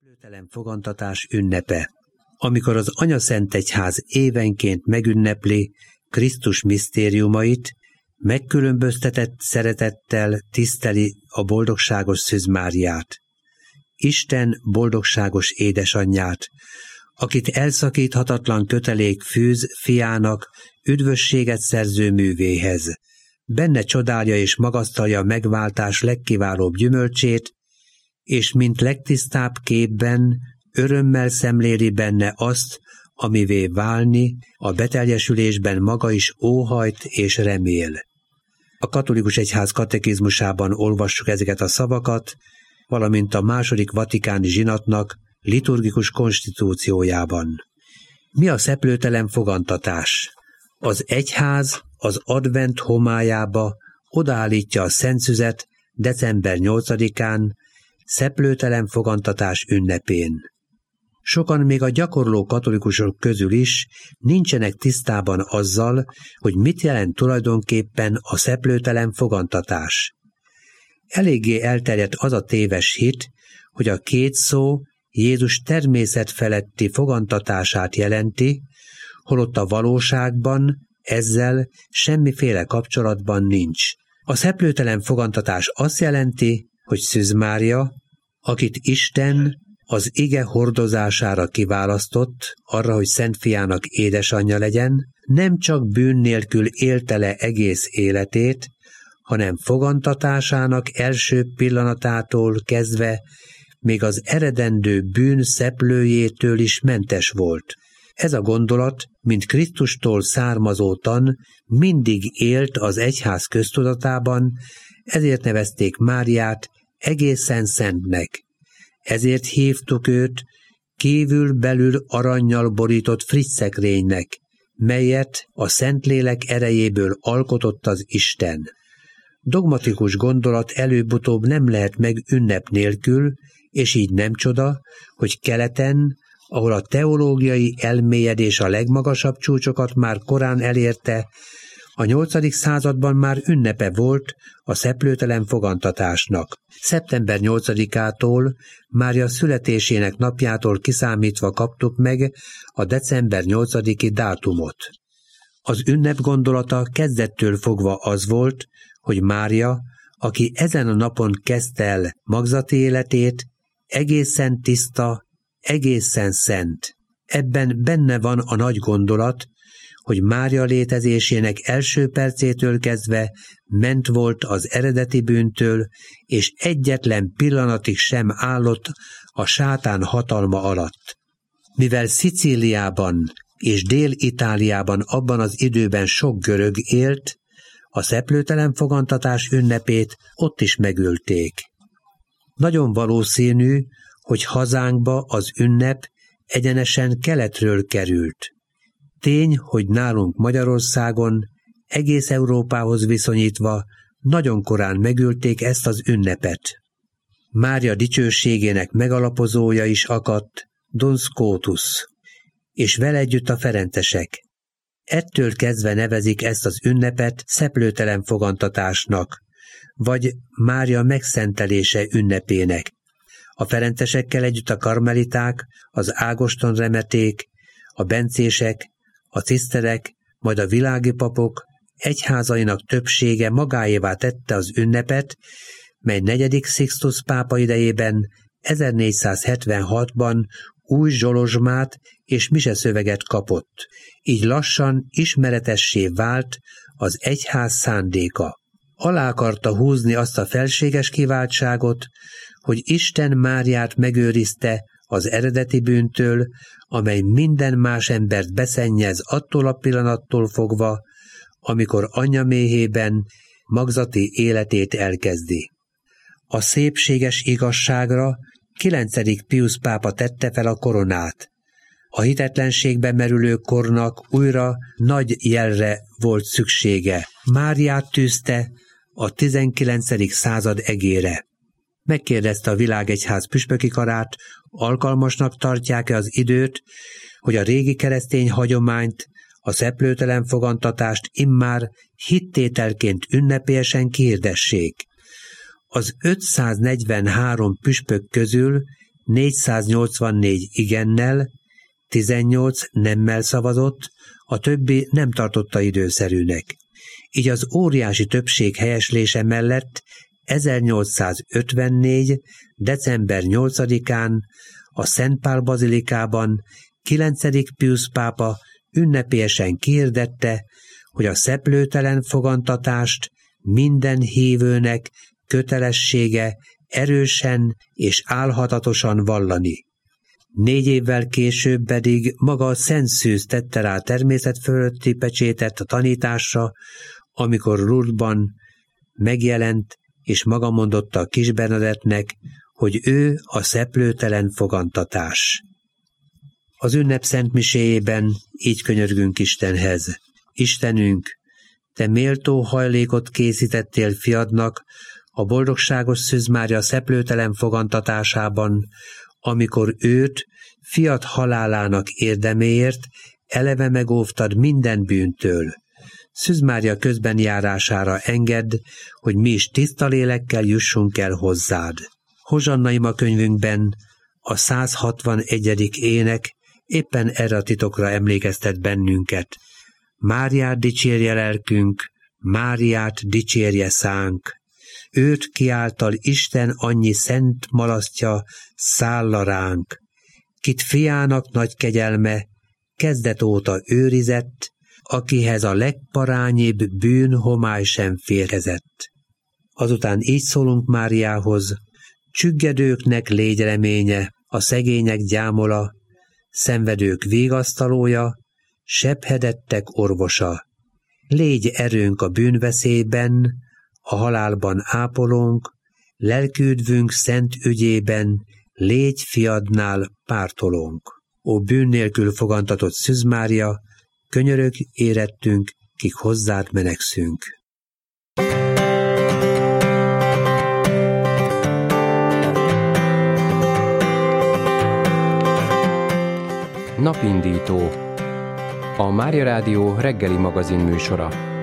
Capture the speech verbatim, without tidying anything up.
Szeplőtelen fogantatás ünnepe, amikor az Anyaszentegyház évenként megünnepli Krisztus misztériumait, megkülönböztetett szeretettel tiszteli a boldogságos Szűz Máriát, Isten boldogságos édesanyját, akit elszakíthatatlan kötelék fűz fiának üdvösséget szerző művéhez. Benne csodálja és magasztalja a megváltás legkiválóbb gyümölcsét, és mint legtisztább képben örömmel szemléli benne azt, amivé válni, a beteljesülésben maga is óhajt és remél. A katolikus egyház katekizmusában olvassuk ezeket a szavakat, valamint a második vatikáni zsinatnak liturgikus konstitúciójában. Mi a szeplőtelen fogantatás? Az egyház az advent homályába odaállítja a szentszüzet december nyolcadikán, szeplőtelen fogantatás ünnepén. Sokan még a gyakorló katolikusok közül is nincsenek tisztában azzal, hogy mit jelent tulajdonképpen a szeplőtelen fogantatás. Eléggé elterjedt az a téves hit, hogy a két szó Jézus természetfeletti fogantatását jelenti, holott a valóságban ezzel semmiféle kapcsolatban nincs. A szeplőtelen fogantatás azt jelenti, hogy Szűz Mária, akit Isten az ige hordozására kiválasztott, arra, hogy Szent Fiának édesanyja legyen, nem csak bűn nélkül élte le egész életét, hanem fogantatásának első pillanatától kezdve még az eredendő bűn szeplőjétől is mentes volt. Ez a gondolat, mint Krisztustól származótan, mindig élt az egyház köztudatában, ezért nevezték Máriát egészen szentnek. Ezért hívtuk őt kívül-belül arannyal borított frisszekrénynek, melyet a Szentlélek erejéből alkotott az Isten. Dogmatikus gondolat előbb-utóbb nem lehet meg ünnep nélkül, és így nem csoda, hogy keleten, ahol a teológiai elmélyedés a legmagasabb csúcsokat már korán elérte, a nyolcadik században már ünnepe volt a szeplőtelen fogantatásnak. szeptember nyolcadikától, Mária születésének napjától kiszámítva kaptuk meg a december nyolcadiki dátumot. Az ünnep gondolata kezdettől fogva az volt, hogy Mária, aki ezen a napon kezdte el magzati életét, egészen tiszta, egészen szent. Ebben benne van a nagy gondolat, hogy Mária létezésének első percétől kezdve ment volt az eredeti bűntől, és egyetlen pillanatig sem állott a sátán hatalma alatt. Mivel Szicíliában és Dél-Itáliában abban az időben sok görög élt, a szeplőtelen fogantatás ünnepét ott is megölték. Nagyon valószínű, hogy hazánkba az ünnep egyenesen keletről került. Tény, hogy nálunk Magyarországon, egész Európához viszonyítva nagyon korán megölték ezt az ünnepet. Mária dicsőségének megalapozója is akadt, Duns Scotus, és vele együtt a ferencesek. Ettől kezdve nevezik ezt az ünnepet szeplőtelen fogantatásnak, vagy Mária megszentelése ünnepének. A ferencesekkel együtt a karmeliták, az Ágoston remeték, a bencések, a ciszterek, majd a világi papok egyházainak többsége magáévá tette az ünnepet, mely negyedik Sixtus pápa idejében ezernégyszázhetvenhatban új zsolozsmát és miseszöveget kapott. Így lassan ismeretessé vált az egyház szándéka. Alá akarta húzni azt a felséges kiváltságot, hogy Isten Máriát megőrizte az eredeti bűntől, amely minden más embert beszennyez attól a pillanattól fogva, amikor anyja méhében magzati életét elkezdi. A szépséges igazságra kilencedik Piusz pápa tette fel a koronát. A hitetlenségbe merülő kornak újra nagy jelre volt szüksége. Máriát tűzte a tizenkilencedik század egére. Megkérdezte a világegyház püspöki karát, alkalmasnak tartják-e az időt, hogy a régi keresztény hagyományt, a szeplőtelen fogantatást immár hittételként ünnepélyesen kihirdessék. Az ötszáznegyvenhárom püspök közül négyszáznyolcvannégy igennel, tizennyolc nemmel szavazott, a többi nem tartotta időszerűnek. Így az óriási többség helyeslése mellett ezernyolcszázötvennégy. december nyolcadikán a Szent Pál bazilikában kilencedik Piusz pápa ünnepélyesen kihirdette, hogy a szeplőtelen fogantatást minden hívőnek kötelessége erősen és álhatatosan vallani. Négy évvel később pedig maga a Szent Szűz tette rá természet fölötti pecsétet a tanításra, amikor Lourdesban megjelent, és maga mondotta a kis Bernadettnek, hogy ő a szeplőtelen fogantatás. Az ünnep szentmiséjében így könyörgünk Istenhez. Istenünk, te méltó hajlékot készítettél fiadnak a boldogságos Szűz Mária szeplőtelen fogantatásában, amikor őt fiad halálának érdeméért eleve megóvtad minden bűntől. Szűz Mária közben járására engedd, hogy mi is tiszta lélekkel jussunk el hozzád. Hozsanna ima könyvünkben a száz hatvanegyedik ének éppen erre a titokra emlékeztet bennünket. Máriát dicsérje lelkünk, Máriát dicsérje szánk. Őt kiáltal Isten annyi szent malasztja szálla ránk, kit fiának nagy kegyelme kezdet óta őrizett, akihez a legparányibb bűn homály sem férkezett. Azután így szólunk Máriához: csüggedőknek légy reménye, a szegények gyámola, szenvedők vigasztalója, sebhedettek orvosa. Légy erőnk a bűnveszélyben, a halálban ápolónk, lelküdvünk szent ügyében, légy fiadnál pártolónk. Ó bűn nélkül fogantatott Szűz Mária, könyörög érettünk, kik hozzád menekszünk. Napindító. A Mária Rádió reggeli magazin műsora.